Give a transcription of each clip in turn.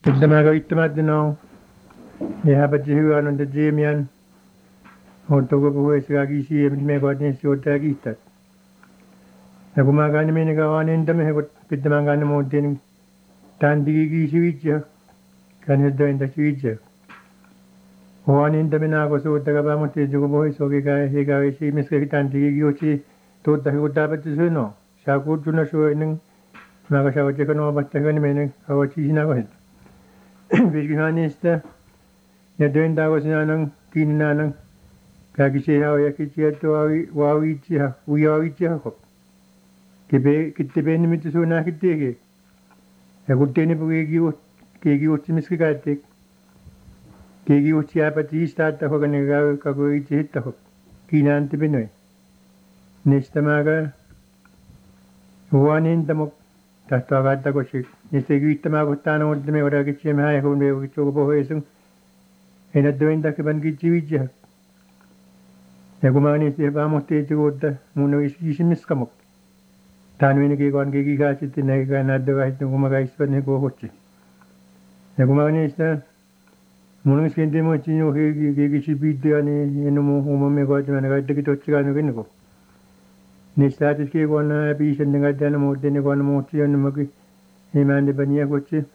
Tämä koittamattomana jääpä hyvän on tekemään. Ottako puheessa kaikki siihen, me koetin sijoittaa kiittää. Ja kun mä käyn mennä kauan entämme, kun pitämään käyn muuten tämän tiki sivitse. Käyn töintä sivitse. Huon entämme naako suuttaa vaan, mutta joku puheessa oikein eikä olisi ihmisiä tämän tiki kiusi tuottaa hyvää päätä sanoa. Saa kutsuna suoinen. Mä käyn sautia kanoa vasta käyn mennä kauan siinä kohdassa. Virkihän niistä ja töintääkö sinä on kiinni on kaikki se on ja kiitos vaavitsia ujaavitsia kop. Kitte penni mitä sun näkee tekee. Ja kun teine puhuu kiutti missä käytte. Kiutti jääpä tiistaa että hokan käy kako itse hittaa kop. Kiinni anti penoi. Näistä mä käyn huoneen tamok. Tahtoa kautta kosi. Niistä kiittämään kohtaan on, että me voidaan kitsiä vähän ja kun me voidaan koko pohjoisen. Ei näitä töintäkään kitsi vitsiä. Ja kun mä niistä vaan mohti itse kuutta, mun on isi miskamok. Tämä on minäkin kun kiki kaatsit, näin näyttää kaitsin, kun mä kaitsivät ne kohotsi. Ja kun mä niistä, mun on iskenti muutsin jo kiki piittyä, niin en ole mun me koettamaan, kaikitakin totsikaan jo kinnako. Niistä ajattelisikin, kun on piisän, niin kaikki muuten, kun on muutsi, on nämäkin emäntepä niin kotsi.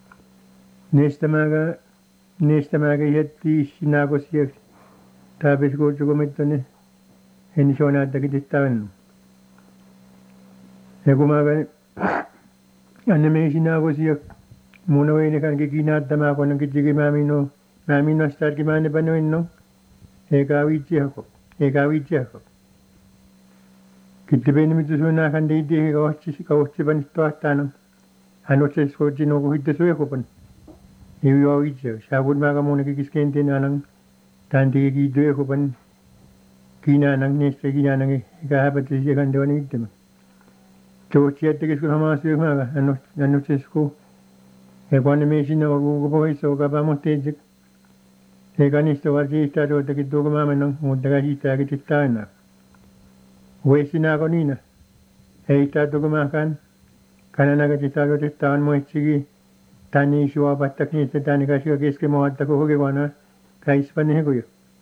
Niistä mä jättiin sinä kosia. Taapis kuultu, kun mitään, niin en se ole näyttäkin tehtävän. Ja kun mä anna me sinä kosia, mun on ennekään kikin näyttämään, kun on kittikin mä minun starkin mä ennepä noin, eikä viitsi hako. Kitti pieni mitä sun näkään teitä, kauhtsi panisi tuottaan. Hän otsasi kotiin nuo kuhitte suojakupan. Ei ole itse. Saavut mä kamuunkin kiskentiin aina. Tän teki työkupan. Kiinaan niistä kiinaan eikä häpätä siihen teon itsemä. Tuossa jättäkis kun hamaa syömään. Hän otsasi kun. Ja kun ne mei sinne koko pohjissa, joka päämotti itse. Eikä niistä vaan siistää tuottakin tuoko mä mennä. Mutta kai siistääkin sitten aina. Voi sinä kun niinä. Ei sitä tuoko mäkään. Kananakin sitä on muistikin. Tänne ei suopatta niistä tänne kanssa keskemohatta koko kevana. Käisivät ne hekuja.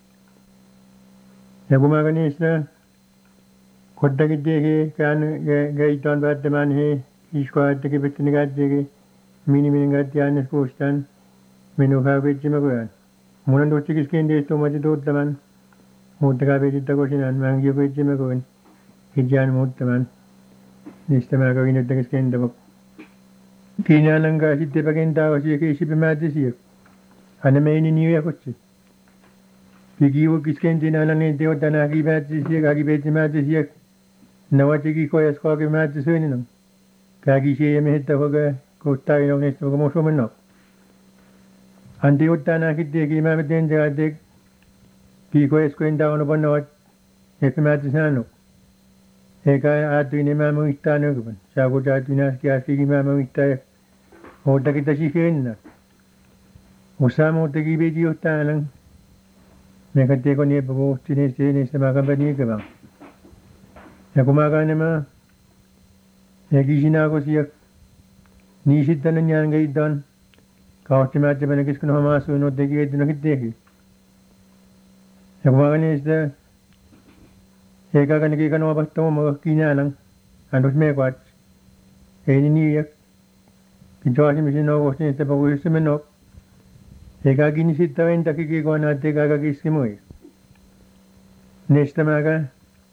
Ja kun mä niistä kottakin tekee, käйтään päättämään he iskoajattakin pitää ne käyttäkin. Miniminen käytti aina kuustaan. Minun käy pitsimä kojan. Mun on tuostakin kenties tuomati tuottamaan. Mutta käy pitittako sinä. Mä onkin jo pitsimä kojan. Hitjään muuttamaan. Niistä mä kävin jotakin kentävä. Kiinaan kai sitten kentää osia keisipä määtäisiä. Aina meini niin yökotsi. Kikiukis kentiin aina niin teota näki määtäisiä, kaikki peitsi määtäisiä. Ne ovat teki kojas kaikki määtäisiä. Kaikki siellä mehettä hokaa kohtaa ei ole niistä hokaa muussa mennä. Hän teottaa näki teki määtäisiä tehdä, että kikojas kentää on pannavat. Ehkä määtäisiä on. Eikä ajattelin niin mä muistaa nykyään. Saa kun täytyy äsken mä muistaa ja oottakin tässä enää. Osaa muuttakin piti johtaa aina. Me katsoin kun niinpä kohti niistä mä kannan niinkään. Ja kun mä kannan ja kisinä kosia. Niin sitten on jään keitaan. Kautti mä ajattelin kesken hommaa asuin ottakin keitinokin teki. Ja kun mä kannan sitä. Eikä kannatkin kanoa vasta omaa kiinään. Hän olisi meekaat. Ei niin ja. Pitää asemisen noukosti, että pakuisessa mennä. Eikä kiinni sitten ventäkin kikoina, ettei kaikka kiski mui. Näistä mäkään.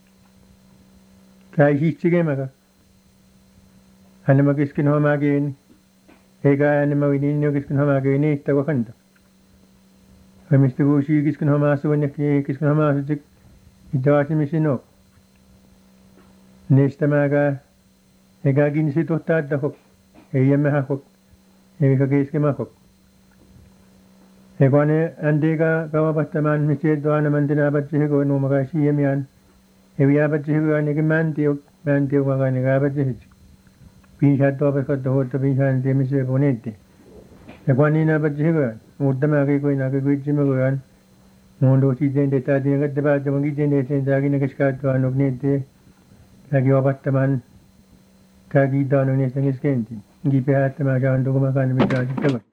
Käy siitsekemäkä. Hänellä kesken hommaa kiinni. Eikä hänellä niin jo kesken hommaa kiinni niistä kuin kanta. Ja mistä kuusi kesken hommaa asuin ja kesken hommaa asuin. Pitää asemisen noukosti. Näistä mäkään. Eikä kiinni sit ottaa että hok. Ei jäämään hok. Eikä keskemään hok. Ja kun ne anteekaa kaupattamaan, mistä sieltä aina mäntinä pätsi hekoin nuomakai siemiään. Ja vielä pätsi hekoin ainakin mäntiuk vakai ne pätsi hekoin. Piinsaat tuopas katsoa huolta piinsaat tiedä missä hekoin etti. Ja kun niin pätsi hekoin. Mutta mä keikoin aika kuitsimme koin. Mun tuossa itse tehtävät ja katsoa päältä mun itse tehtävät tämäkin näköis käyttöä annok niitä. Tämäkin opattamaan. Tämäkin taanut niistä keskentiin. Kipeä että mä saan tuomaan kannan mitään sitten.